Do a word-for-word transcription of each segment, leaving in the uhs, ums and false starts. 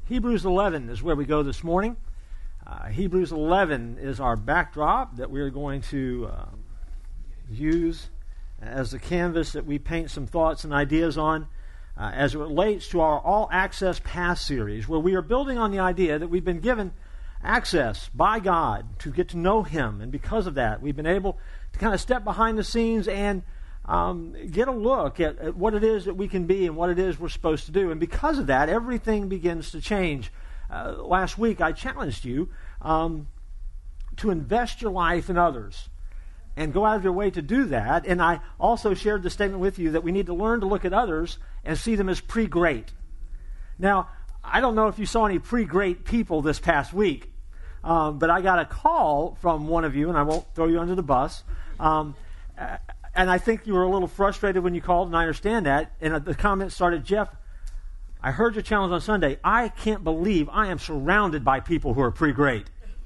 Hebrews eleven is where we go this morning. Uh, Hebrews eleven is our backdrop that we are going to uh, use as the canvas that we paint some thoughts and ideas on uh, as it relates to our All Access Pass series, where we are building on the idea that we've been given access by God to get to know Him, and because of that, we've been able to kind of step behind the scenes and um, get a look at, at what it is that we can be and what it is we're supposed to do. And because of that, everything begins to change. Uh, last week, I challenged you um, to invest your life in others and go out of your way to do that. And I also shared the statement with you that we need to learn to look at others and see them as pre-great. Now, I don't know if you saw any pre-great people this past week, um, but I got a call from one of you, and I won't throw you under the bus. Um, and I think you were a little frustrated when you called, and I understand that. And the comment started, Jeff, I heard your challenge on Sunday. I can't believe I am surrounded by people who are pre-great.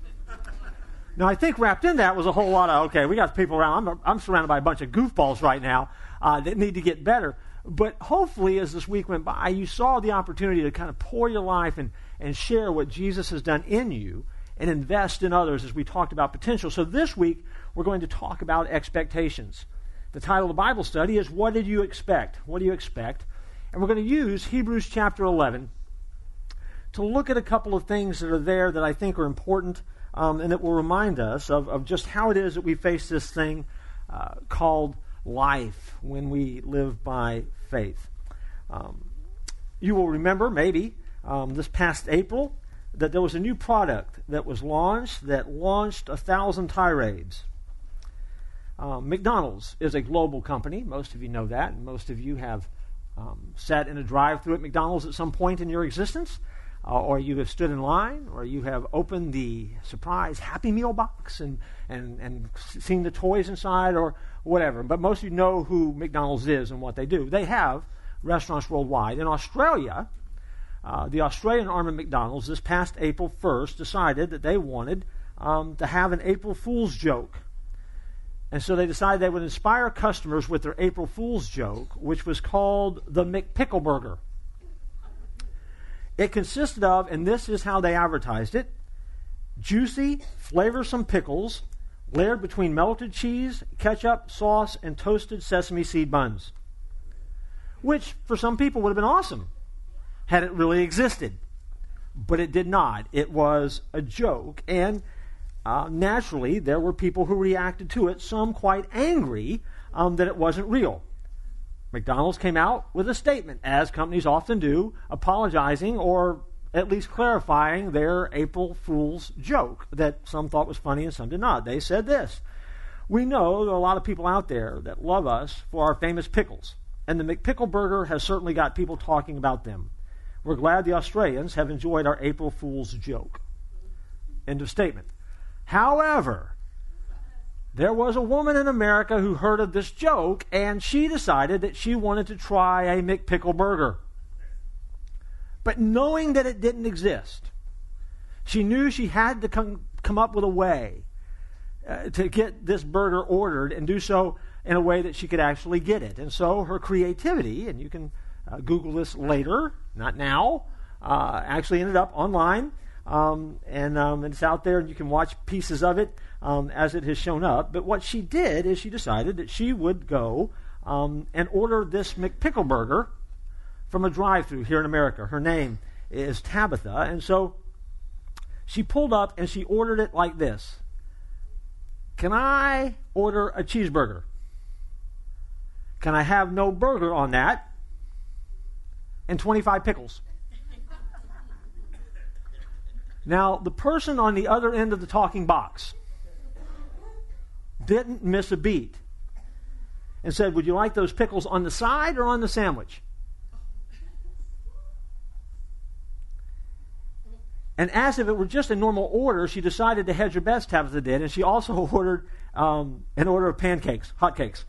Now, I think wrapped in that was a whole lot of, okay, we got people around. I'm, I'm surrounded by a bunch of goofballs right now uh, that need to get better. But hopefully, as this week went by, you saw the opportunity to kind of pour your life and, and share what Jesus has done in you and invest in others as we talked about potential. So this week, we're going to talk about expectations. The title of the Bible study is, What Did You Expect? What do you expect? And we're going to use Hebrews chapter eleven to look at a couple of things that are there that I think are important um, and that will remind us of, of just how it is that we face this thing uh, called life when we live by faith. Um, you will remember, maybe, um, this past April, that there was a new product that was launched that launched a thousand tirades. Um, McDonald's is a global company. Most of you know that, and most of you have um, sat in a drive-thru at McDonald's at some point in your existence, uh, or you have stood in line, or you have opened the surprise Happy Meal box and, and, and seen the toys inside, or whatever. But most of you know who McDonald's is and what they do. They have restaurants worldwide. In Australia, uh, the Australian arm of McDonald's this past April first decided that they wanted um, to have an April Fool's joke. And so they decided they would inspire customers with their April Fool's joke, which was called the McPickle Burger. It consisted of, and this is how they advertised it, juicy, flavorsome pickles layered between melted cheese, ketchup, sauce, and toasted sesame seed buns. Which, for some people, would have been awesome had it really existed. But it did not. It was a joke, and uh, naturally, there were people who reacted to it, some quite angry um, that it wasn't real. McDonald's came out with a statement, as companies often do, apologizing or at least clarifying their April Fool's joke that some thought was funny and some did not. They said this: we know there are a lot of people out there that love us for our famous pickles, and the McPickle Burger has certainly got people talking about them. We're glad the Australians have enjoyed our April Fool's joke. End of statement. However, there was a woman in America who heard of this joke, and she decided that she wanted to try a McPickle Burger. But knowing that it didn't exist, she knew she had to come, come up with a way uh, to get this burger ordered and do so in a way that she could actually get it. And so her creativity, and you can uh, Google this later, not now, uh, actually ended up online. Um, and, um, and it's out there, and you can watch pieces of it um, as it has shown up. But what she did is she decided that she would go um, and order this McPickle Burger from a drive-thru here in America. Her name is Tabitha, and so she pulled up and she ordered it like this: can I order a cheeseburger? Can I have no burger on that? And twenty-five pickles. Now, the person on the other end of the talking box didn't miss a beat and said, would you like those pickles on the side or on the sandwich? And as if it were just a normal order, she decided to hedge her bets, Tabitha did, and she also ordered um, an order of pancakes, hotcakes.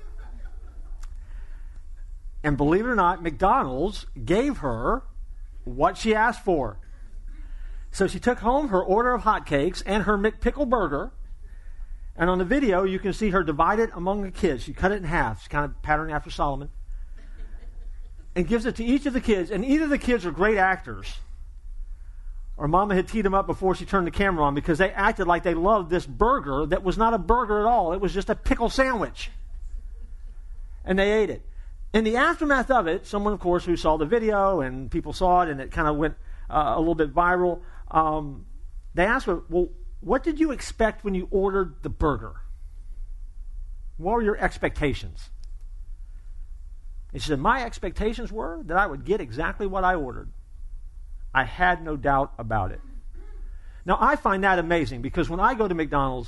And believe it or not, McDonald's gave her what she asked for. So she took home her order of hotcakes and her McPickle Burger, and on the video you can see her divide it among the kids. She cut it in half. She's kind of patterned after Solomon. And gives it to each of the kids, and either of the kids are great actors, Or Mama had teed them up before she turned the camera on because they acted like they loved this burger that was not a burger at all. It was just a pickle sandwich. And they ate it. In the aftermath of it, someone, of course, who saw the video and people saw it and it kind of went uh, a little bit viral, um, they asked her, well, what did you expect when you ordered the burger? What were your expectations? And she said, my expectations were that I would get exactly what I ordered. I had no doubt about it. Now, I find that amazing because when I go to McDonald's,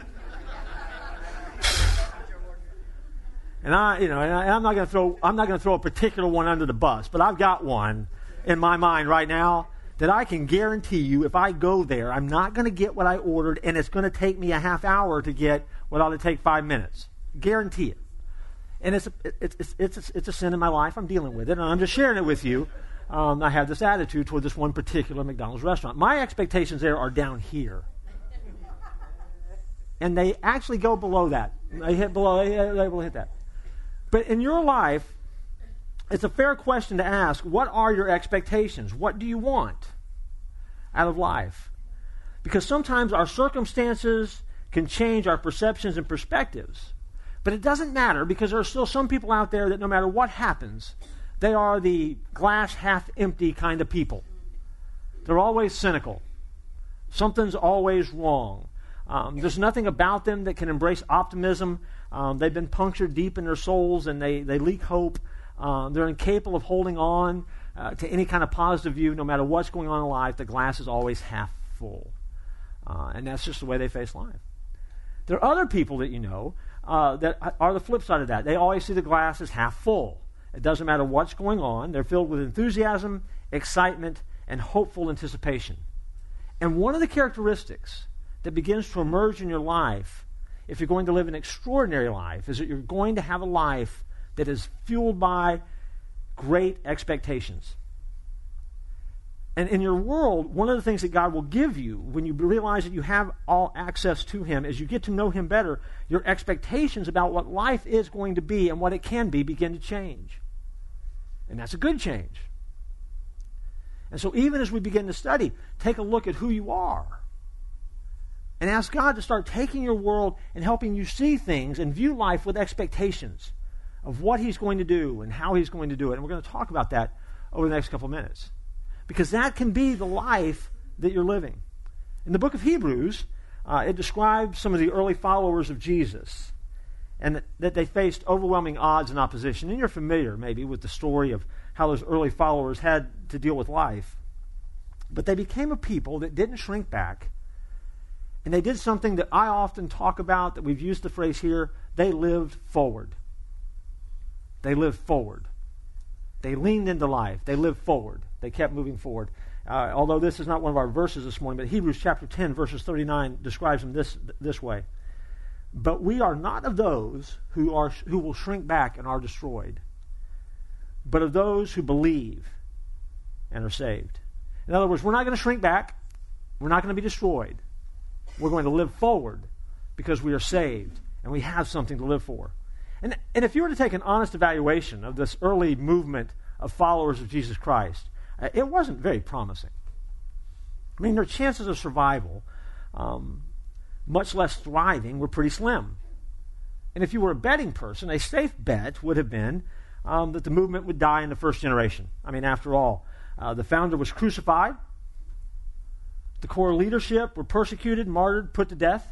and I, you know, and I, I'm not going to throw, I'm not going to throw a particular one under the bus, but I've got one in my mind right now that I can guarantee you, if I go there, I'm not going to get what I ordered, and it's going to take me a half hour to get what ought to take five minutes. Guarantee it. And it's a, it's it's it's a, it's a sin in my life. I'm dealing with it, and I'm just sharing it with you. Um, I have this attitude toward this one particular McDonald's restaurant. My expectations there are down here. And they actually go below that. They hit below, they, they will hit that. But in your life, it's a fair question to ask, what are your expectations? What do you want out of life? Because sometimes our circumstances can change our perceptions and perspectives. But it doesn't matter because there are still some people out there that no matter what happens, they are the glass half empty kind of people. They're always cynical. Something's always wrong. Um, there's nothing about them that can embrace optimism. Um, they've been punctured deep in their souls and they, they leak hope. Um, they're incapable of holding on uh, to any kind of positive view. No matter what's going on in life, the glass is always half full. Uh, and that's just the way they face life. There are other people that you know uh, that are the flip side of that. They always see the glass as half full. It doesn't matter what's going on. They're filled with enthusiasm, excitement, and hopeful anticipation. And one of the characteristics that begins to emerge in your life, if you're going to live an extraordinary life, is that you're going to have a life that is fueled by great expectations. And in your world, one of the things that God will give you when you realize that you have all access to Him, as you get to know Him better, your expectations about what life is going to be and what it can be begin to change. And that's a good change. And so even as we begin to study, take a look at who you are. And ask God to start taking your world and helping you see things and view life with expectations of what He's going to do and how He's going to do it. And we're going to talk about that over the next couple of minutes. Because that can be the life that you're living. In the book of Hebrews, uh, it describes some of the early followers of Jesus and that, that they faced overwhelming odds and opposition. And you're familiar maybe with the story of how those early followers had to deal with life. But they became a people that didn't shrink back. And they did something that I often talk about, that we've used the phrase here, they lived forward. They lived forward. They leaned into life. They lived forward. They kept moving forward. Uh, although this is not one of our verses this morning, but Hebrews chapter ten, verses thirty-nine describes them this, this way. But we are not of those who are who will shrink back and are destroyed, but of those who believe and are saved. In other words, we're not going to shrink back. We're not going to be destroyed. We're going to live forward because we are saved and we have something to live for. And, and if you were to take an honest evaluation of this early movement of followers of Jesus Christ, uh, it wasn't very promising. I mean, their chances of survival, um, much less thriving, were pretty slim. And if you were a betting person, a safe bet would have been um, that the movement would die in the first generation. I mean, after all, uh, the founder was crucified. The core leadership were persecuted, martyred, put to death.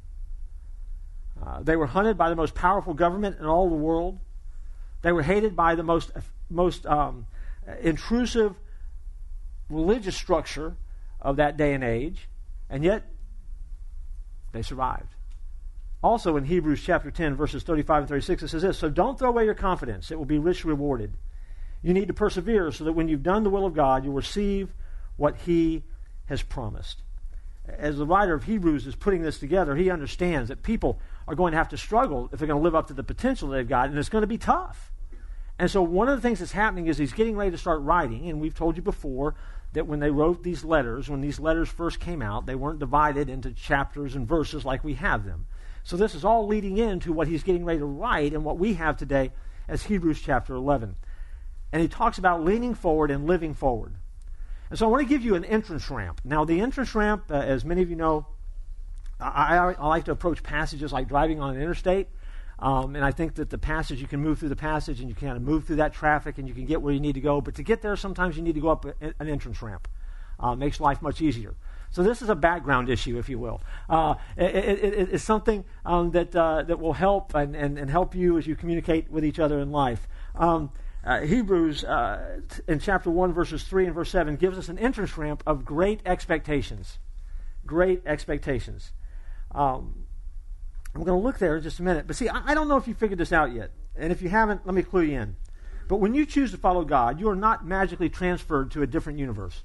Uh, they were hunted by the most powerful government in all the world. They were hated by the most, most um, intrusive religious structure of that day and age. And yet, they survived. Also in Hebrews chapter ten, verses thirty-five and thirty-six, it says this, so don't throw away your confidence. It will be richly rewarded. You need to persevere so that when you've done the will of God, you'll receive what He has promised. As the writer of Hebrews is putting this together, he understands that people are going to have to struggle if they're going to live up to the potential they've got, and it's going to be tough. And so one of the things that's happening is he's getting ready to start writing, and we've told you before that when they wrote these letters, when these letters first came out, they weren't divided into chapters and verses like we have them. So this is all leading into what he's getting ready to write and what we have today as Hebrews chapter eleven. And he talks about leaning forward and living forward. And so I want to give you an entrance ramp. Now, the entrance ramp, uh, as many of you know, I, I, I like to approach passages like driving on an interstate. Um, and I think that the passage, you can move through the passage and you can kind of move through that traffic and you can get where you need to go. But to get there, sometimes you need to go up a, an entrance ramp. Uh, makes life much easier. So this is a background issue, if you will. Uh, it, it, it, it's something um, that uh, that will help and, and, and help you as you communicate with each other in life. Um, uh, Hebrews uh, t- in chapter one, verses three and verse seven gives us an entrance ramp of great expectations. Great expectations. Um, I'm going to look there in just a minute. But see, I, I don't know if you figured this out yet. And if you haven't, let me clue you in. But when you choose to follow God, you are not magically transferred to a different universe.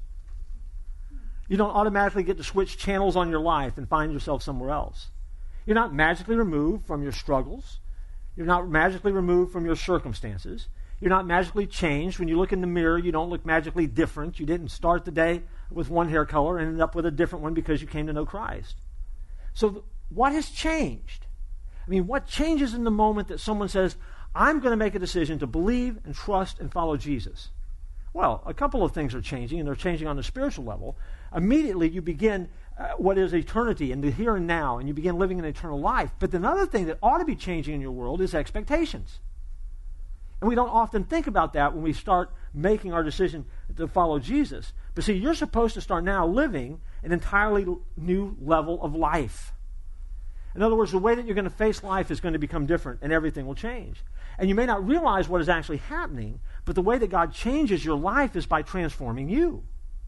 You don't automatically get to switch channels on your life and find yourself somewhere else. You're not magically removed from your struggles. You're not magically removed from your circumstances. You're not magically changed. When you look in the mirror, you don't look magically different. You didn't start the day with one hair color and end up with a different one because you came to know Christ. So th- what has changed? I mean, what changes in the moment that someone says, I'm going to make a decision to believe and trust and follow Jesus? Well, a couple of things are changing, and they're changing on the spiritual level. Immediately, you begin uh, what is eternity and the here and now, and you begin living an eternal life. But another thing that ought to be changing in your world is expectations. And we don't often think about that when we start making our decision to follow Jesus. But see, you're supposed to start now living an entirely new level of life. In other words, the way that you're going to face life is going to become different, and everything will change. And you may not realize what is actually happening, but the way that God changes your life is by transforming you.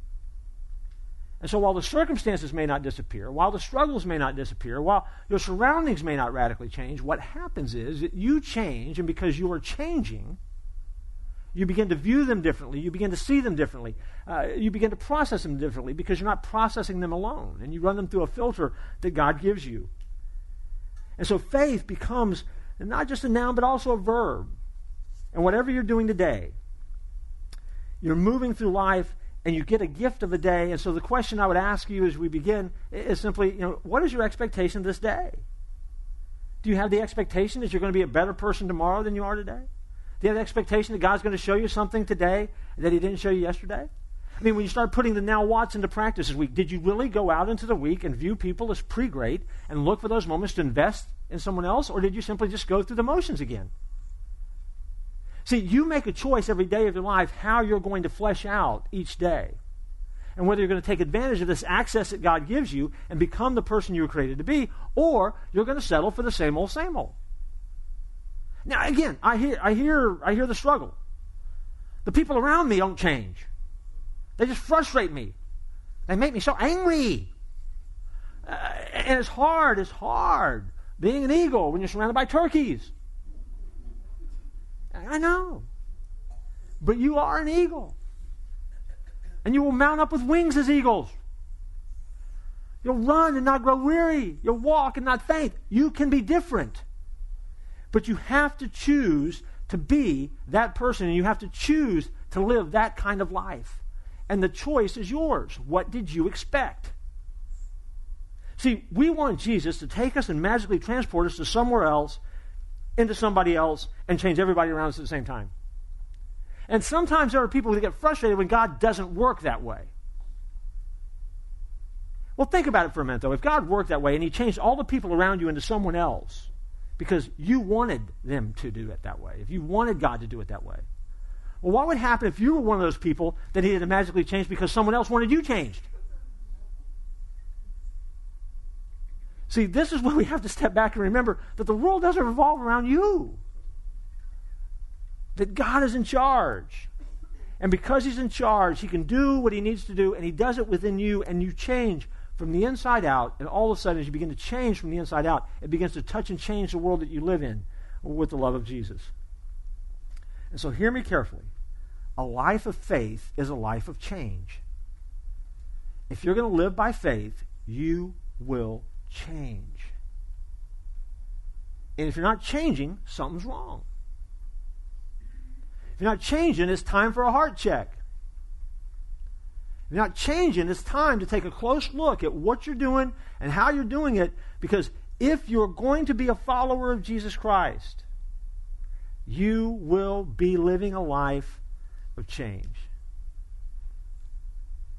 And so while the circumstances may not disappear, while the struggles may not disappear, while your surroundings may not radically change, what happens is that you change, and because you are changing, you begin to view them differently, you begin to see them differently, uh, you begin to process them differently because you're not processing them alone, and you run them through a filter that God gives you. And so faith becomes not just a noun, but also a verb. And whatever you're doing today, you're moving through life and you get a gift of a day. And so the question I would ask you as we begin is simply, you know, what is your expectation this day? Do you have the expectation that you're going to be a better person tomorrow than you are today? Do you have the expectation that God's going to show you something today that he didn't show you yesterday? I mean, when you start putting the now what's into practice this week, did you really go out into the week and view people as pre-great and look for those moments to invest in someone else, or did you simply just go through the motions again? See, you make a choice every day of your life how you're going to flesh out each day, and whether you're going to take advantage of this access that God gives you and become the person you were created to be, or you're going to settle for the same old, same old. Now, again, I hear, I hear, I hear the struggle. The people around me don't change. They just frustrate me. They make me so angry. Uh, and it's hard. It's hard being an eagle when you're surrounded by turkeys. I know. But you are an eagle. And you will mount up with wings as eagles. You'll run and not grow weary. You'll walk and not faint. You can be different. But you have to choose to be that person, and you have to choose to live that kind of life. And the choice is yours. What did you expect? See, we want Jesus to take us and magically transport us to somewhere else, into somebody else, and change everybody around us at the same time. And sometimes there are people who get frustrated when God doesn't work that way. Well, think about it for a minute, though. If God worked that way and he changed all the people around you into someone else because you wanted them to do it that way, if you wanted God to do it that way, well, what would happen if you were one of those people that needed to magically change because someone else wanted you changed? See, this is where we have to step back and remember that the world doesn't revolve around you. That God is in charge. And because he's in charge, he can do what he needs to do, and he does it within you, and you change from the inside out, and all of a sudden, as you begin to change from the inside out, it begins to touch and change the world that you live in with the love of Jesus. And so hear me carefully. A life of faith is a life of change. If you're going to live by faith, you will change. And if you're not changing, something's wrong. If you're not changing, it's time for a heart check. If you're not changing, it's time to take a close look at what you're doing and how you're doing it, because if you're going to be a follower of Jesus Christ, you will be living a life of change.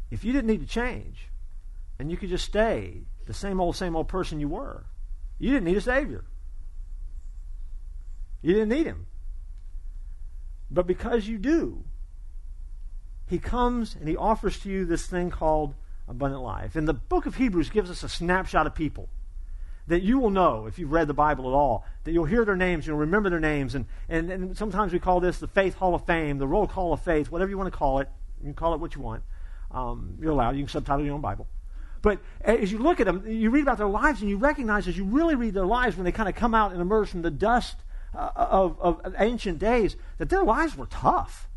if you didn't need to change and you could just stay the same old, same old person you were, you didn't need a Savior. You didn't need him. But because you do, he comes and he offers to you this thing called abundant life. And the book of Hebrews gives us a snapshot of people that you will know if you've read the Bible at all, that you'll hear their names, you'll remember their names, and, and, and sometimes we call this the Faith Hall of Fame, the Roll Call of Faith, whatever you want to call it. You can call it what you want. Um, you're allowed. You can subtitle your own Bible. But as you look at them, you read about their lives, and you recognize as you really read their lives, when they kind of come out and emerge from the dust uh, of, of ancient days, that their lives were tough.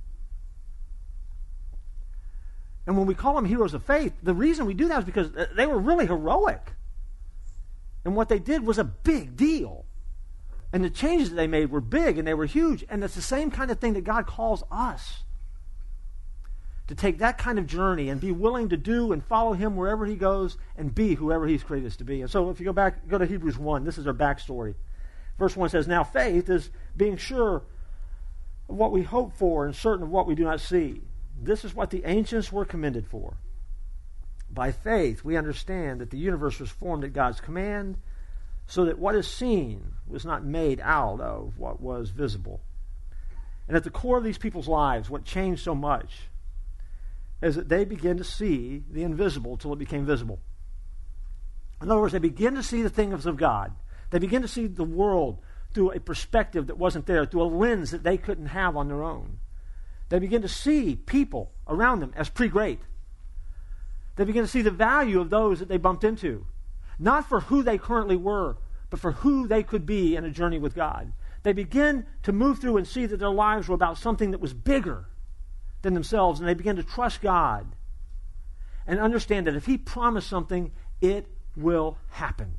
And when we call them heroes of faith, the reason we do that is because they were really heroic. And what they did was a big deal. And the changes that they made were big and they were huge. And it's the same kind of thing that God calls us. To take that kind of journey and be willing to do and follow him wherever he goes and be whoever he's created us to be. And so if you go back, go to Hebrews one, this is our backstory. Verse one says, now faith is being sure of what we hope for and certain of what we do not see. This is what the ancients were commended for. By faith, we understand that the universe was formed at God's command, so that what is seen was not made out of what was visible. And at the core of these people's lives, what changed so much is that they began to see the invisible till it became visible. In other words, they begin to see the things of God. They begin to see the world through a perspective that wasn't there, through a lens that they couldn't have on their own. They begin to see people around them as pretty great. They begin to see the value of those that they bumped into. Not for who they currently were, but for who they could be in a journey with God. They begin to move through and see that their lives were about something that was bigger than themselves, and they begin to trust God and understand that if he promised something, it will happen.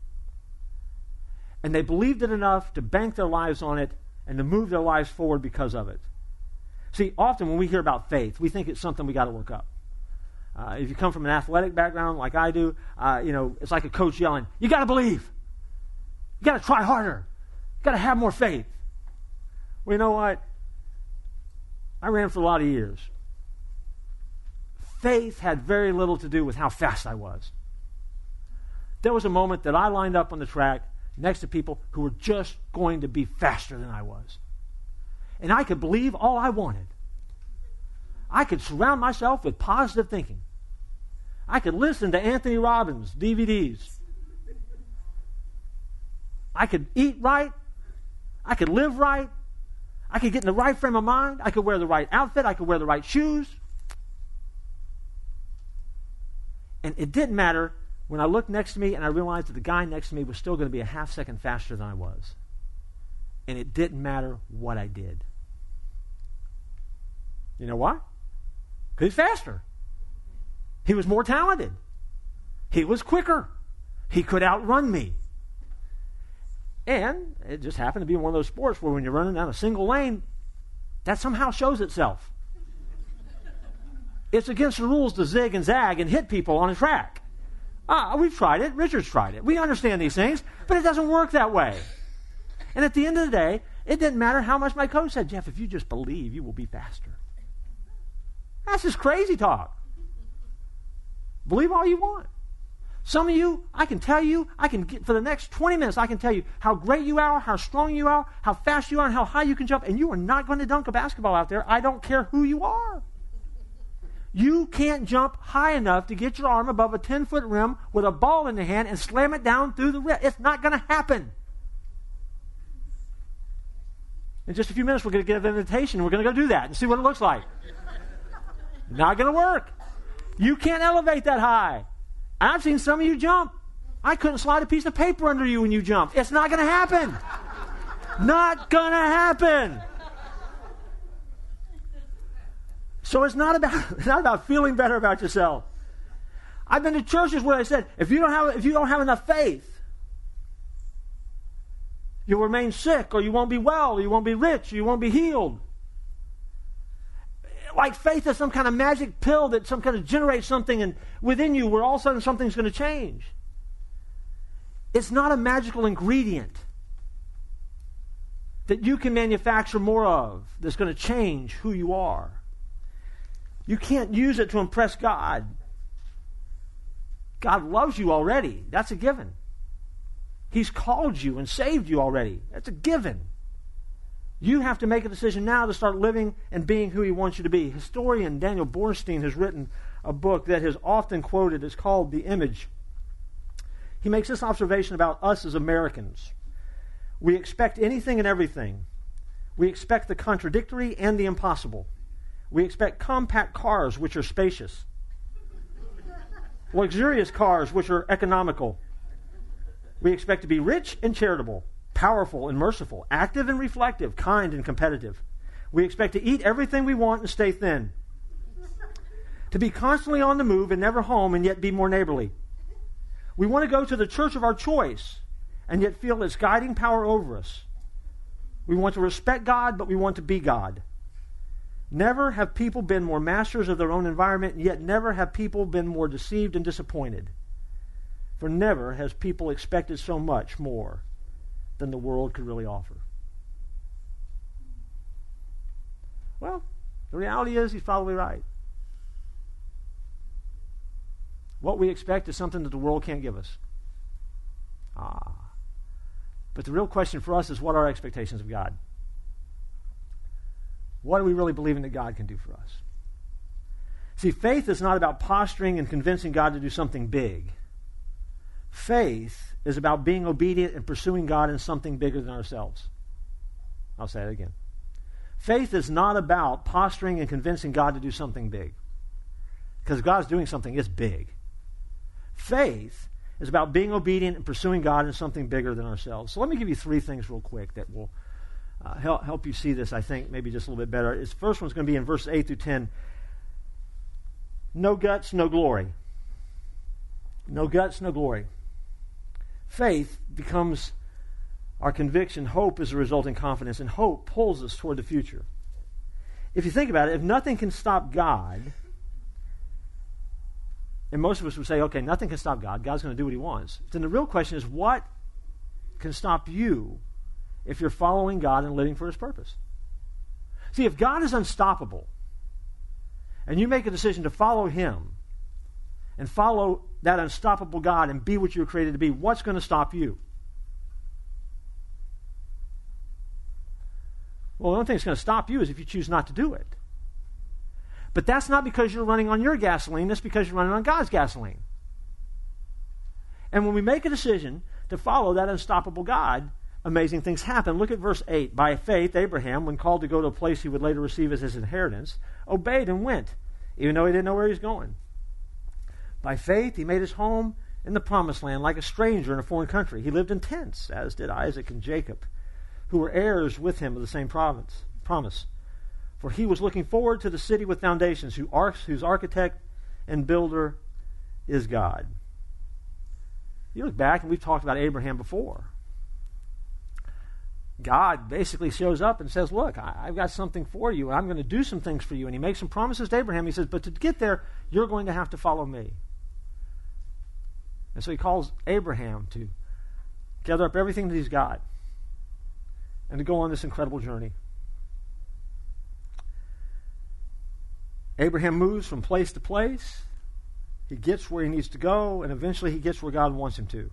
And they believed it enough to bank their lives on it and to move their lives forward because of it. See, often when we hear about faith, we think it's something we got to work up. Uh, if you come from an athletic background like I do, uh, you know, it's like a coach yelling, you got to believe. You got to try harder. You got to have more faith. Well, you know what? I ran for a lot of years. Faith had very little to do with how fast I was. There was a moment that I lined up on the track next to people who were just going to be faster than I was. And I could believe all I wanted. I could surround myself with positive thinking. I could listen to Anthony Robbins D V Ds. I could eat right. I could live right. I could get in the right frame of mind. I could wear the right outfit. I could wear the right shoes. And it didn't matter when I looked next to me and I realized that the guy next to me was still going to be a half second faster than I was. And it didn't matter what I did. You know why? Because he's faster. He was more talented. He was quicker. He could outrun me. And it just happened to be one of those sports where when you're running down a single lane, that somehow shows itself. It's against the rules to zig and zag and hit people on a track. Ah, we've tried it. Richard's tried it. We understand these things, but it doesn't work that way. And at the end of the day, it didn't matter how much my coach said, Jeff, if you just believe, you will be faster. That's just crazy talk. Believe all you want. Some of you, I can tell you, I can get, for the next twenty minutes, I can tell you how great you are, how strong you are, how fast you are, and how high you can jump, and you are not going to dunk a basketball out there. I don't care who you are. You can't jump high enough to get your arm above a ten-foot rim with a ball in the hand and slam it down through the rim. It's not going to happen. In just a few minutes, we're going to get an invitation, and we're going to go do that and see what it looks like. Not going to work. You can't elevate that high. I've seen some of you jump. I couldn't slide a piece of paper under you when you jumped. It's not going to happen. Not going to happen. So it's not about it's not about feeling better about yourself. I've been to churches where I said, if you don't have if you don't have enough faith, you'll remain sick, or you won't be well, or you won't be rich, or you won't be healed. Like faith is some kind of magic pill that some kind of generates something and within you where all of a sudden something's going to change. It's not a magical ingredient that you can manufacture more of that's going to change who you are. You can't use it to impress God. God loves you already. That's a given. He's called you and saved you already. That's a given. You have to make a decision now to start living and being who He wants you to be. Historian Daniel Bornstein has written a book that is often quoted. It's called The Image. He makes this observation about us as Americans. We expect anything and everything. We expect the contradictory and the impossible. We expect compact cars which are spacious. Luxurious cars which are economical. We expect to be rich and charitable, powerful and merciful, active and reflective, kind and competitive. We expect to eat everything we want and stay thin. To be constantly on the move and never home and yet be more neighborly. We want to go to the church of our choice and yet feel its guiding power over us. We want to respect God, but we want to be God. Never have people been more masters of their own environment, and yet never have people been more deceived and disappointed. For never has people expected so much more than the world could really offer. Well, the reality is he's probably right. What we expect is something that the world can't give us. Ah. But the real question for us is, what are our expectations of God? What are we really believing that God can do for us? See, faith is not about posturing and convincing God to do something big. Faith is about being obedient and pursuing God in something bigger than ourselves. I'll say it again. Faith is not about posturing and convincing God to do something big. Because if God's doing something, it's big. Faith is about being obedient and pursuing God in something bigger than ourselves. So let me give you three things real quick that will uh, help, help you see this, I think, maybe just a little bit better. This first one's going to be in verses eight through ten. No guts, no glory. No guts, no glory. Faith becomes our conviction. Hope is a resulting confidence, and hope pulls us toward the future. If you think about it, if nothing can stop God, and most of us would say, okay, nothing can stop God. God's going to do what He wants. Then the real question is, what can stop you if you're following God and living for His purpose? See, if God is unstoppable, and you make a decision to follow Him, and follow that unstoppable God and be what you were created to be, what's going to stop you? Well, the only thing that's going to stop you is if you choose not to do it. But that's not because you're running on your gasoline. That's because you're running on God's gasoline. And when we make a decision to follow that unstoppable God, amazing things happen. Look at verse eight. By faith, Abraham, when called to go to a place he would later receive as his inheritance, obeyed and went, even though he didn't know where he was going. By faith, he made his home in the promised land like a stranger in a foreign country. He lived in tents, as did Isaac and Jacob, who were heirs with him of the same province, promise. For he was looking forward to the city with foundations, whose architect and builder is God. You look back, and we've talked about Abraham before. God basically shows up and says, look, I, I've got something for you, and I'm going to do some things for you. And he makes some promises to Abraham. He says, but to get there, you're going to have to follow me. And so he calls Abraham to gather up everything that he's got and to go on this incredible journey. Abraham moves from place to place. He gets where he needs to go, and eventually he gets where God wants him to.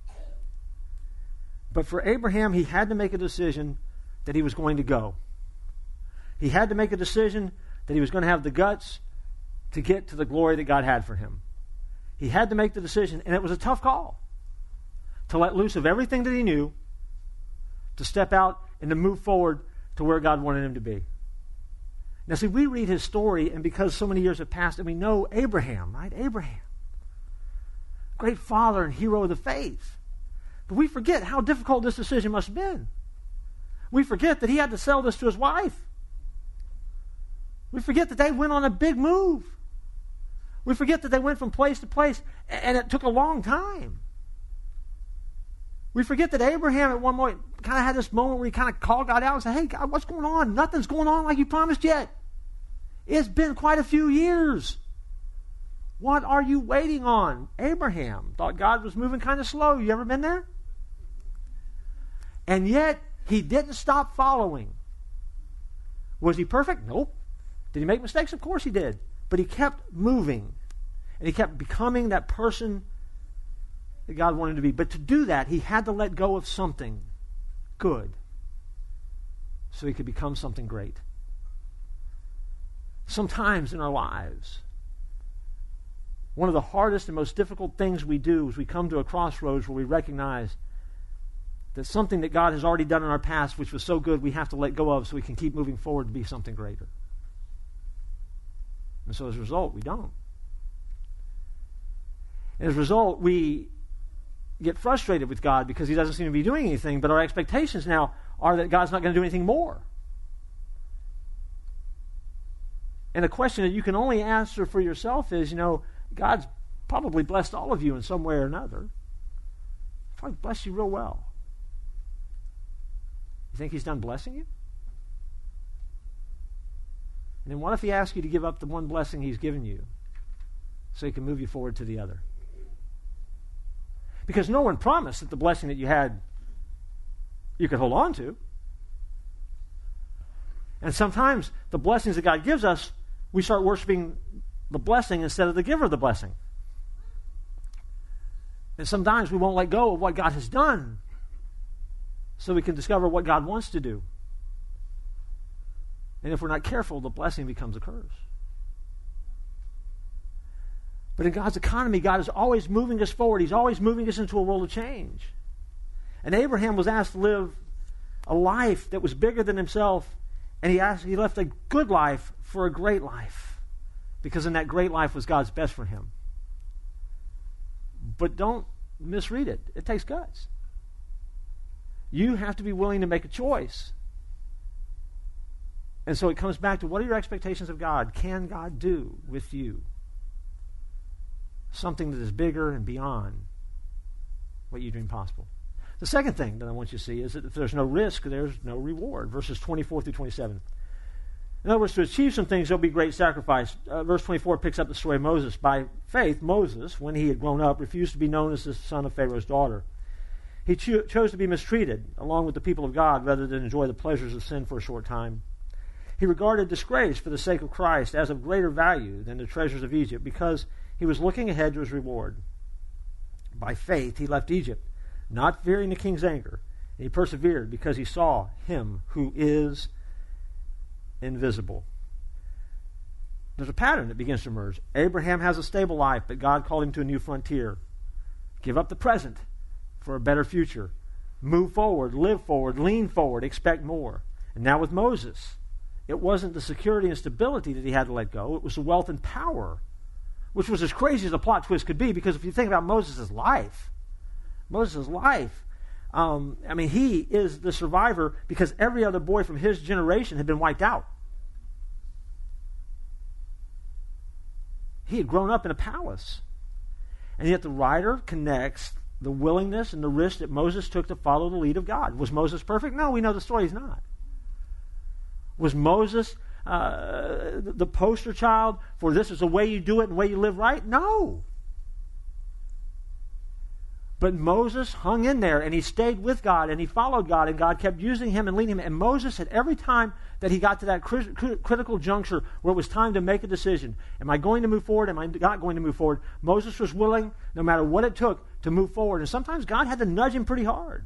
But for Abraham, he had to make a decision that he was going to go. He had to make a decision that he was going to have the guts to get to the glory that God had for him. He had to make the decision, and it was a tough call, to let loose of everything that he knew, to step out and to move forward to where God wanted him to be. Now, see, we read his story, and because so many years have passed, and we know Abraham, right? Abraham. Great father and hero of the faith. But we forget how difficult this decision must have been. We forget that he had to sell this to his wife. We forget that they went on a big move. We forget that they went from place to place, and it took a long time. We forget that Abraham at one point kind of had this moment where he kind of called God out and said, hey, God, what's going on? Nothing's going on like you promised yet. It's been quite a few years. What are you waiting on? Abraham thought God was moving kind of slow. You ever been there? And yet, he didn't stop following. Was he perfect? Nope. Did he make mistakes? Of course he did. But he kept moving, and he kept becoming that person that God wanted him to be. But to do that, he had to let go of something good so he could become something great. Sometimes in our lives, one of the hardest and most difficult things we do is we come to a crossroads where we recognize that something that God has already done in our past, which was so good, we have to let go of so we can keep moving forward to be something greater. And so as a result, we don't. And as a result, we get frustrated with God because he doesn't seem to be doing anything, but our expectations now are that God's not going to do anything more. And a question that you can only answer for yourself is, you know, God's probably blessed all of you in some way or another. Probably blessed you real well. You think he's done blessing you? And then what if he asks you to give up the one blessing he's given you so he can move you forward to the other? Because no one promised that the blessing that you had you could hold on to. And sometimes the blessings that God gives us, we start worshiping the blessing instead of the giver of the blessing. And sometimes we won't let go of what God has done so we can discover what God wants to do. And if we're not careful, the blessing becomes a curse. But in God's economy, God is always moving us forward. He's always moving us into a world of change. And Abraham was asked to live a life that was bigger than himself, and he asked, he left a good life for a great life, because in that great life was God's best for him. But don't misread it. It takes guts. You have to be willing to make a choice. And so it comes back to, what are your expectations of God? Can God do with you something that is bigger and beyond what you dream possible? The second thing that I want you to see is that if there's no risk, there's no reward. Verses twenty-four through twenty-seven. In other words, to achieve some things, there'll be great sacrifice. Uh, verse twenty-four picks up the story of Moses. By faith, Moses, when he had grown up, refused to be known as the son of Pharaoh's daughter. He cho- chose to be mistreated along with the people of God rather than enjoy the pleasures of sin for a short time. He regarded disgrace for the sake of Christ as of greater value than the treasures of Egypt, because he was looking ahead to his reward. By faith, he left Egypt, not fearing the king's anger, and he persevered because he saw him who is invisible. There's a pattern that begins to emerge. Abraham has a stable life, but God called him to a new frontier. Give up the present for a better future. Move forward, live forward, lean forward, expect more. And now with Moses, it wasn't the security and stability that he had to let go. It was the wealth and power, which was as crazy as a plot twist could be, because if you think about Moses' life, Moses' life, um, I mean, he is the survivor because every other boy from his generation had been wiped out. He had grown up in a palace. And yet the writer connects the willingness and the risk that Moses took to follow the lead of God. Was Moses perfect? No, we know the story is not. Was Moses uh, the poster child for this is the way you do it and the way you live right? No. But Moses hung in there, and he stayed with God, and he followed God, and God kept using him and leading him. And Moses, at every time that he got to that cri- cri- critical juncture where it was time to make a decision, am I going to move forward? Am I not going to move forward? Moses was willing, no matter what it took, to move forward. And sometimes God had to nudge him pretty hard.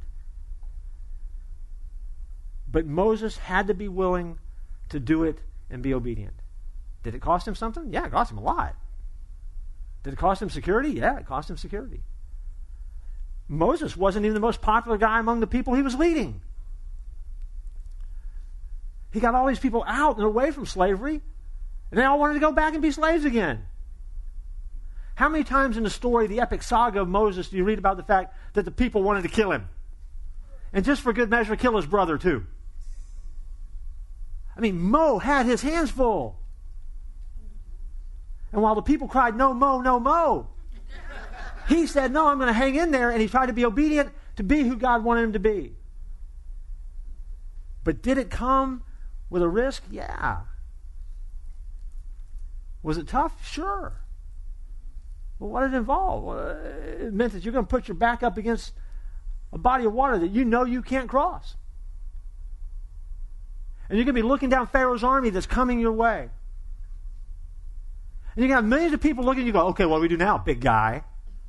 But Moses had to be willing to do it and be obedient. Did it cost him something? Yeah, it cost him a lot. Did it cost him security? Yeah, it cost him security. Moses wasn't even the most popular guy among the people he was leading. He got all these people out and away from slavery, and they all wanted to go back and be slaves again. How many times in the story, the epic saga of Moses, do you read about the fact that the people wanted to kill him? And just for good measure, kill his brother too. I mean, Mo had his hands full. And while the people cried, no Mo, no Mo, he said, no, I'm going to hang in there, and he tried to be obedient to be who God wanted him to be. But did it come with a risk? Yeah. Was it tough? Sure. Well, what did it involve? Well, it meant that you're going to put your back up against a body of water that you know you can't cross. And you're going to be looking down Pharaoh's army that's coming your way. And you can have millions of people looking at you go, okay, what do we do now, big guy?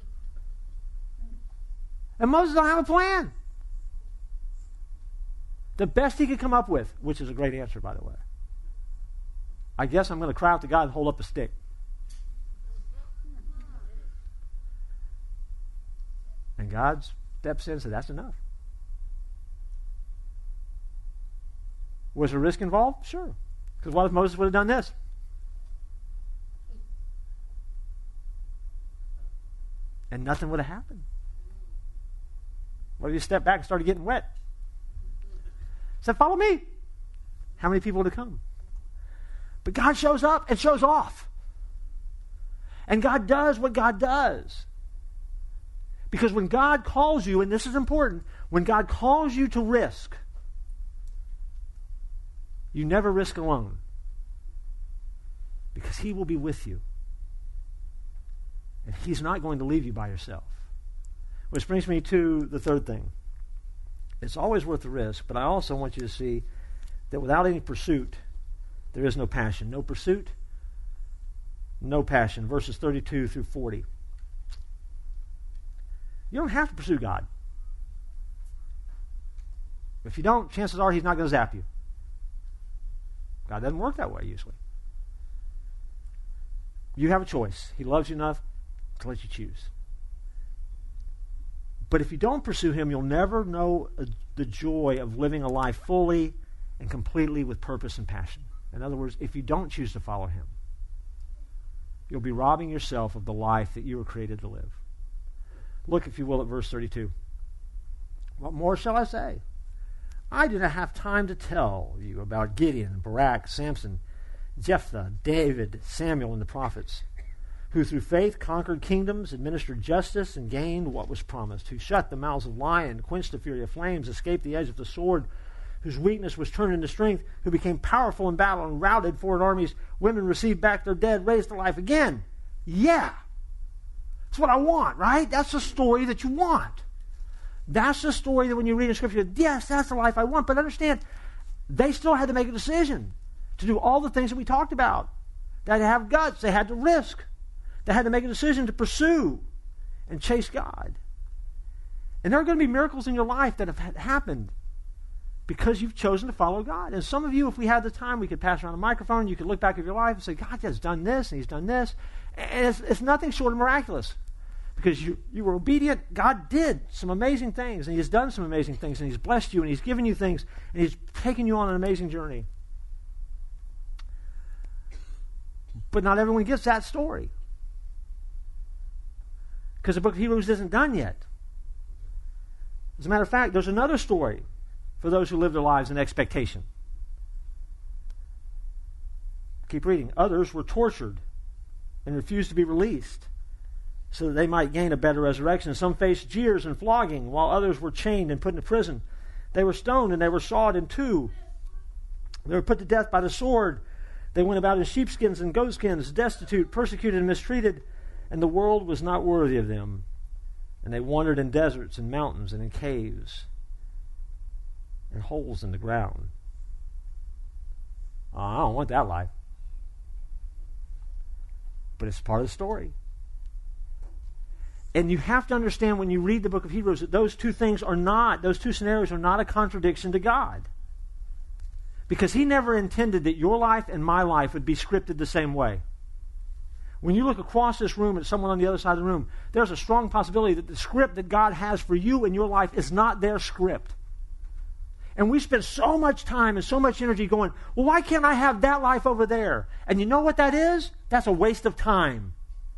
And Moses don't have a plan. The best he could come up with, which is a great answer, by the way. I guess I'm going to cry out to God and hold up a stick. And God steps in and says, that's enough. Was there risk involved? Sure. Because what if Moses would have done this? And nothing would have happened. What if you stepped back and started getting wet? Said, follow me. How many people would have come? But God shows up and shows off. And God does what God does. Because when God calls you, and this is important, when God calls you to risk, you never risk alone. Because He will be with you. And He's not going to leave you by yourself. Which brings me to the third thing. It's always worth the risk, but I also want you to see that without any pursuit, there is no passion. No pursuit, no passion. Verses thirty-two through forty. You don't have to pursue God. If you don't, chances are He's not going to zap you. God doesn't work that way usually. You have a choice. He loves you enough to let you choose. But if you don't pursue Him, you'll never know a, the joy of living a life fully and completely with purpose and passion. In other words, if you don't choose to follow Him, you'll be robbing yourself of the life that you were created to live. Look, if you will, at verse thirty-two. What more shall I say? I do not have time to tell you about Gideon, Barak, Samson, Jephthah, David, Samuel, and the prophets, who through faith conquered kingdoms, administered justice, and gained what was promised, who shut the mouths of lions, quenched the fury of flames, escaped the edge of the sword, whose weakness was turned into strength, who became powerful in battle and routed foreign armies. Women received back their dead, raised to life again. Yeah. That's what I want, right? That's the story that you want. That's the story that when you read in Scripture, yes, that's the life I want. But understand, they still had to make a decision to do all the things that we talked about. They had to have guts. They had to risk. They had to make a decision to pursue and chase God. And there are going to be miracles in your life that have happened because you've chosen to follow God. And some of you, if we had the time, we could pass around a microphone, you could look back at your life and say, God has done this, and He's done this. And it's, it's nothing short of miraculous. Because you, you were obedient, God did some amazing things, and He has done some amazing things, and He's blessed you, and He's given you things, and He's taken you on an amazing journey. But not everyone gets that story. Because the book of Hebrews isn't done yet. As a matter of fact, there's another story for those who live their lives in expectation. Keep reading. Others were tortured and refused to be released so that they might gain a better resurrection. Some faced jeers and flogging, while others were chained and put into prison. They were stoned and they were sawed in two. They were put to death by the sword. They went about in sheepskins and goatskins, destitute, persecuted, and mistreated, and the world was not worthy of them. And they wandered in deserts and mountains and in caves and holes in the ground. Oh, I don't want that life. But it's part of the story. And you have to understand when you read the book of Hebrews that those two things are not, those two scenarios are not a contradiction to God. Because He never intended that your life and my life would be scripted the same way. When you look across this room at someone on the other side of the room, there's a strong possibility that the script that God has for you in your life is not their script. And we spend so much time and so much energy going, well, why can't I have that life over there? And you know what that is? That's a waste of time.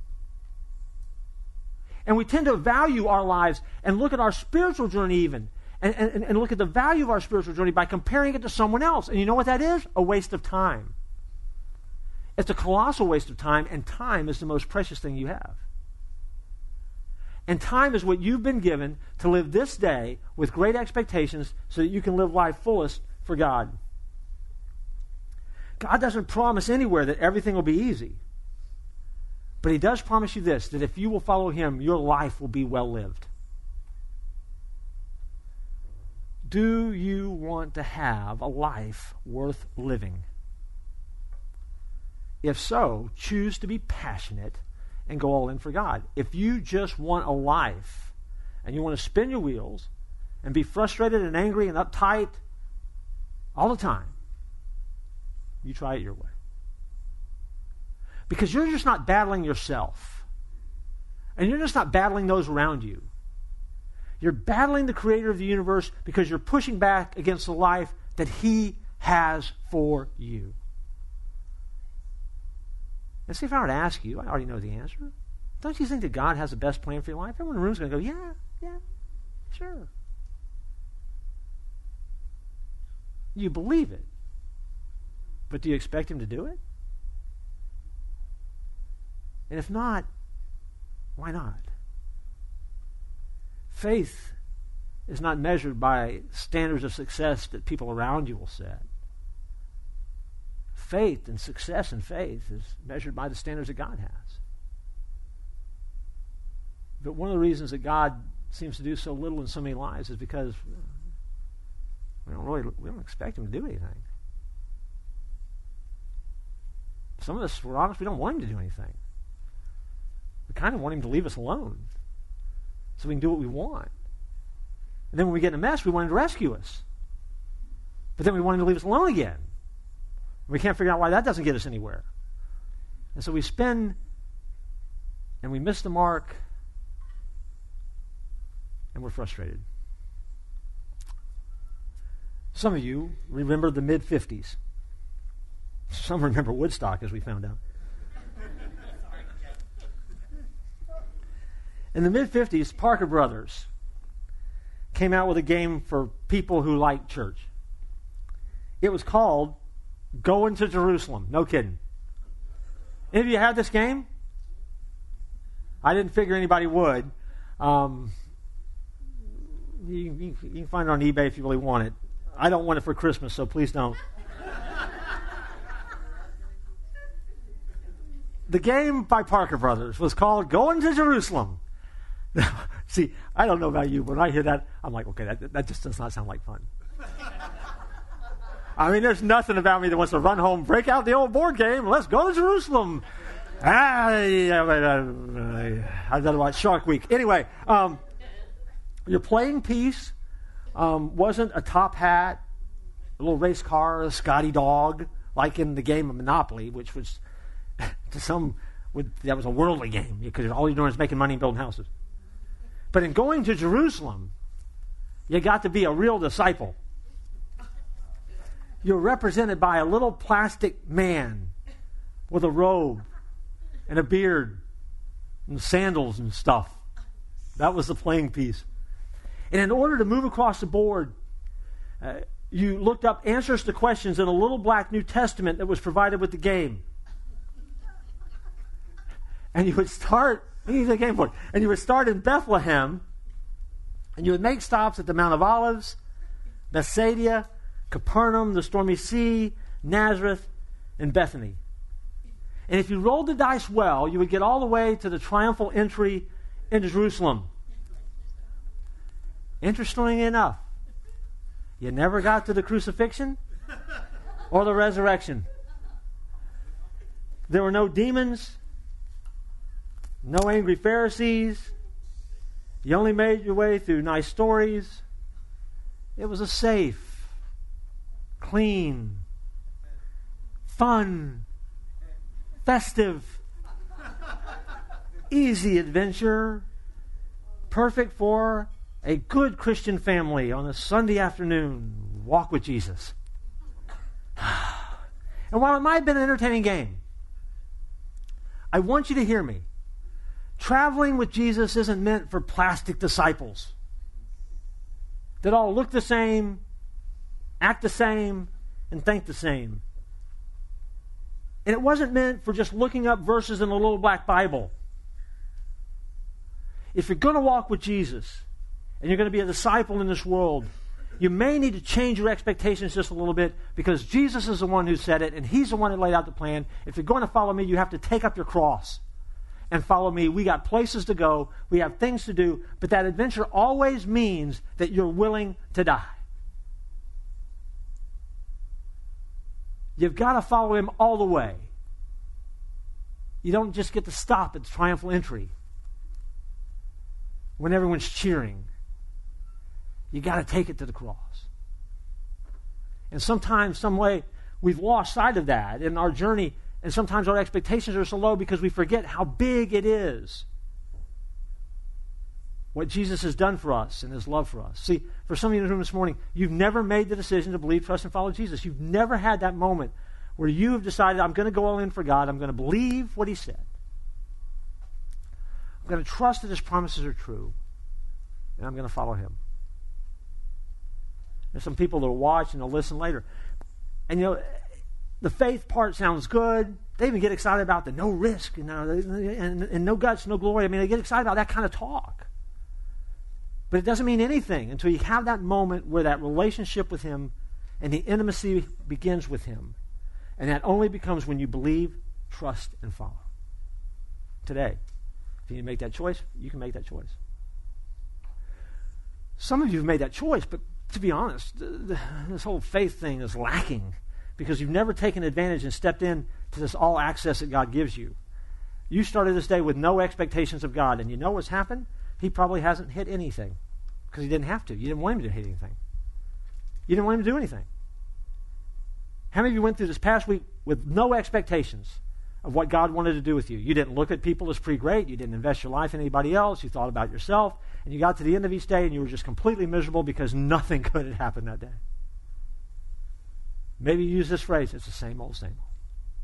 And we tend to value our lives and look at our spiritual journey even, and, and, and look at the value of our spiritual journey by comparing it to someone else. And you know what that is? A waste of time. It's a colossal waste of time, and time is the most precious thing you have. And time is what you've been given to live this day with great expectations so that you can live life fullest for God. God doesn't promise anywhere that everything will be easy. But He does promise you this, that if you will follow Him, your life will be well lived. Do you want to have a life worth living? If so, choose to be passionate and go all in for God. If you just want a life and you want to spin your wheels and be frustrated and angry and uptight all the time, you try it your way. Because you're just not battling yourself. And you're just not battling those around you. You're battling the creator of the universe because you're pushing back against the life that he has for you. And see, if I were to ask you, I already know the answer. Don't you think that God has the best plan for your life? Everyone in the room is going to go, yeah, yeah, sure. You believe it. But do you expect him to do it? And if not, why not? Faith is not measured by standards of success that people around you will set. Faith and success in faith is measured by the standards that God has. But one of the reasons that God seems to do so little in so many lives is because we don't really we don't expect him to do anything. Some of us, we're honest, we don't want him to do anything. We kind of want him to leave us alone so we can do what we want. And then when we get in a mess, we want him to rescue us. But then we want him to leave us alone again. We can't figure out why that doesn't get us anywhere. And so we spin and we miss the mark and we're frustrated. Some of you remember the mid fifties. Some remember Woodstock, as we found out. In the mid fifties, Parker Brothers came out with a game for people who like church. It was called Going to Jerusalem. No kidding. Any of you had this game? I didn't figure anybody would. Um, you, you, you can find it on eBay if you really want it. I don't want it for Christmas, so please don't. The game by Parker Brothers was called Going to Jerusalem. See, I don't know about you, but when I hear that, I'm like, okay, that, that just does not sound like fun. I mean, there's nothing about me that wants to run home, break out the old board game, let's go to Jerusalem. Ah, yeah, I've done about Shark Week. Anyway, um, your playing piece um, wasn't a top hat, a little race car, a Scotty dog, like in the game of Monopoly, which was, to some, would, that was a worldly game, because all you're doing is making money and building houses. But in Going to Jerusalem, you got to be a real disciple. You're represented by a little plastic man with a robe and a beard and sandals and stuff. That was the playing piece. And in order to move across the board, uh, you looked up answers to questions in a little black New Testament that was provided with the game. And you would start, here's the game board, and you would start in Bethlehem, and you would make stops at the Mount of Olives, Bethsaida, Capernaum, the Stormy Sea, Nazareth, and Bethany. And if you rolled the dice well, you would get all the way to the triumphal entry into Jerusalem. Interestingly enough, you never got to the crucifixion or the resurrection. There were no demons, no angry Pharisees. You only made your way through nice stories. It was a safe, clean, fun, festive, easy adventure, perfect for a good Christian family on a Sunday afternoon. Walk with Jesus. And while it might have been an entertaining game, I want you to hear me. Traveling with Jesus isn't meant for plastic disciples that all look the same, act the same, and think the same. And it wasn't meant for just looking up verses in a little black Bible. If you're going to walk with Jesus and you're going to be a disciple in this world, you may need to change your expectations just a little bit, because Jesus is the one who said it and he's the one who laid out the plan. If you're going to follow me, you have to take up your cross and follow me. We got places to go. We have things to do. But that adventure always means that you're willing to die. You've got to follow him all the way. You don't just get to stop at the triumphal entry when everyone's cheering. You got to take it to the cross. And sometimes, some way, we've lost sight of that in our journey, and sometimes our expectations are so low because we forget how big it is. What Jesus has done for us and His love for us. See, for some of you in the room this morning, you've never made the decision to believe, trust, and follow Jesus. You've never had that moment where you have decided, I'm going to go all in for God. I'm going to believe what He said. I'm going to trust that His promises are true. And I'm going to follow Him. There's some people that will watch and they'll listen later. And you know, the faith part sounds good. They even get excited about the no risk, you know, and, and no guts, no glory. I mean, they get excited about that kind of talk. But it doesn't mean anything until you have that moment where that relationship with Him and the intimacy begins with Him. And that only becomes when you believe, trust, and follow. Today, if you need to make that choice, you can make that choice. Some of you have made that choice, but to be honest, this whole faith thing is lacking because you've never taken advantage and stepped in to this all access that God gives you. You started this day with no expectations of God, and you know what's happened? He probably hasn't hit anything because He didn't have to. You didn't want Him to hit anything. You didn't want Him to do anything. How many of you went through this past week with no expectations of what God wanted to do with you? You didn't look at people as pretty great. You didn't invest your life in anybody else. You thought about yourself. And you got to the end of each day and you were just completely miserable because nothing good had happened that day. Maybe you use this phrase, it's the same old, same old.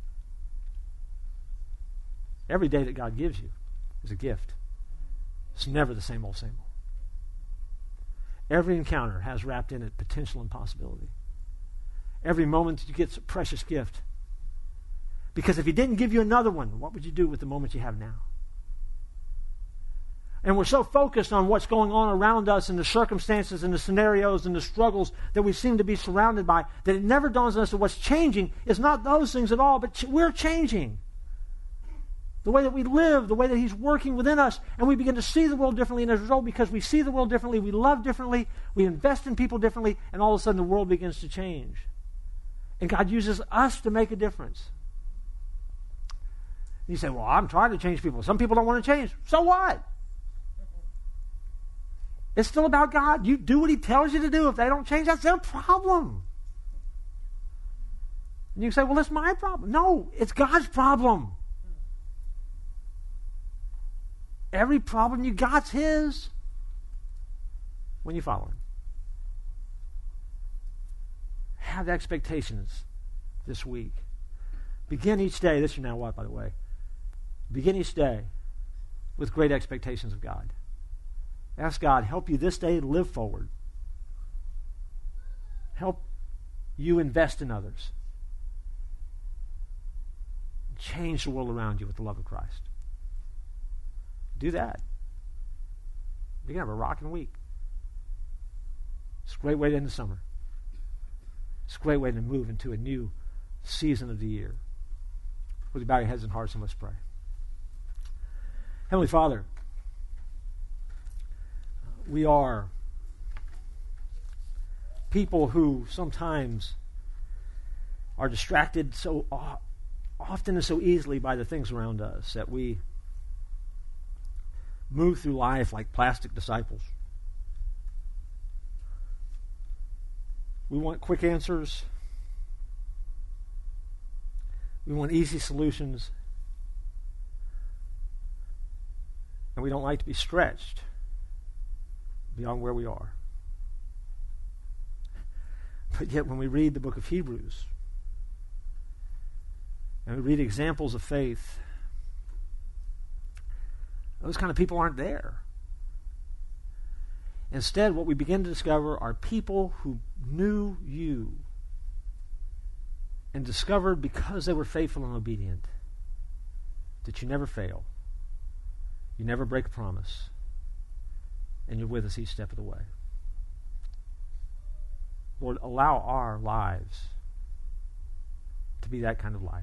Every day that God gives you is a gift. It's never the same old, same old. Every encounter has wrapped in it potential and possibility. Every moment you get a precious gift. Because if He didn't give you another one, what would you do with the moment you have now? And we're so focused on what's going on around us and the circumstances and the scenarios and the struggles that we seem to be surrounded by that it never dawns on us that what's changing is not those things at all, but ch- we're changing. The way that we live, the way that He's working within us, and we begin to see the world differently, and as a result, because we see the world differently, we love differently, we invest in people differently, and all of a sudden the world begins to change. And God uses us to make a difference. You say, well, I'm trying to change people. Some people don't want to change. So what? It's still about God. You do what He tells you to do. If they don't change, that's their problem. And you can say, well, it's my problem. No, it's God's problem. Every problem you got's His when you follow Him. Have expectations this week. Begin each day. This is now what, by the way? Begin each day with great expectations of God. Ask God, help you this day live forward. Help you invest in others. Change the world around you with the love of Christ. Do that. You're going to have a rocking week. It's a great way to end the summer. It's a great way to move into a new season of the year. Would you bow your heads and hearts and let's pray. Heavenly Father, we are people who sometimes are distracted so often and so easily by the things around us that we move through life like plastic disciples. We want quick answers. We want easy solutions. And we don't like to be stretched beyond where we are. But yet when we read the book of Hebrews and we read examples of faith, those kind of people aren't there. Instead, what we begin to discover are people who knew you and discovered because they were faithful and obedient that you never fail. You never break a promise. And you're with us each step of the way. Lord, allow our lives to be that kind of life.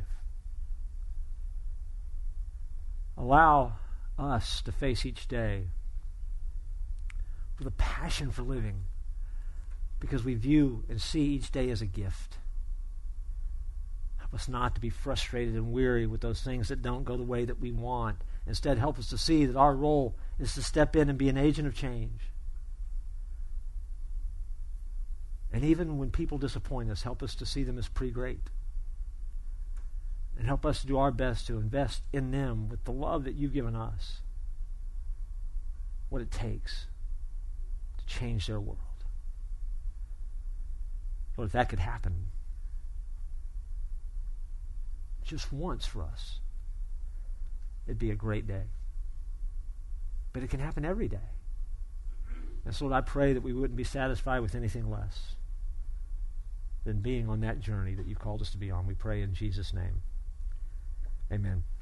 Allow us to face each day with a passion for living because we view and see each day as a gift. Help us not to be frustrated and weary with those things that don't go the way that we want. Instead, help us to see that our role is to step in and be an agent of change. And even when people disappoint us, help us to see them as pretty great. And help us to do our best to invest in them with the love that you've given us. What it takes to change their world. Lord, if that could happen just once for us, it'd be a great day. But it can happen every day. And so, Lord, I pray that we wouldn't be satisfied with anything less than being on that journey that you've called us to be on. We pray in Jesus' name. Amen.